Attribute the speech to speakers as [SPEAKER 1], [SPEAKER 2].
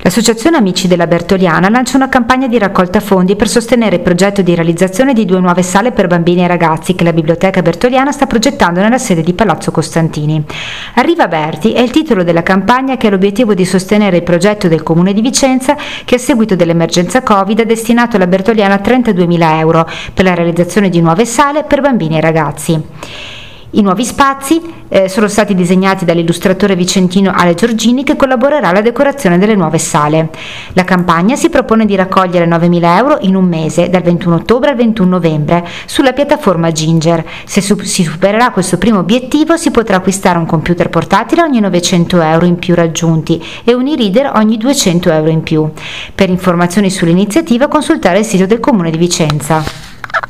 [SPEAKER 1] L'associazione Amici della Bertoliana lancia una campagna di raccolta fondi per sostenere il progetto di realizzazione di 2 nuove sale per bambini e ragazzi che la Biblioteca Bertoliana sta progettando nella sede di Palazzo Costantini. Arriva Berti è il titolo della campagna che ha l'obiettivo di sostenere il progetto del Comune di Vicenza che a seguito dell'emergenza Covid ha destinato alla Bertoliana 32.000 euro per la realizzazione di nuove sale per bambini e ragazzi. I nuovi spazi sono stati disegnati dall'illustratore vicentino Ale Giorgini che collaborerà alla decorazione delle nuove sale. La campagna si propone di raccogliere 9.000 euro in un mese, dal 21 ottobre al 21 novembre, sulla piattaforma Ginger. Se si supererà questo primo obiettivo si potrà acquistare un computer portatile ogni 900 euro in più raggiunti e un e-reader ogni 200 euro in più. Per informazioni sull'iniziativa consultare il sito del Comune di Vicenza.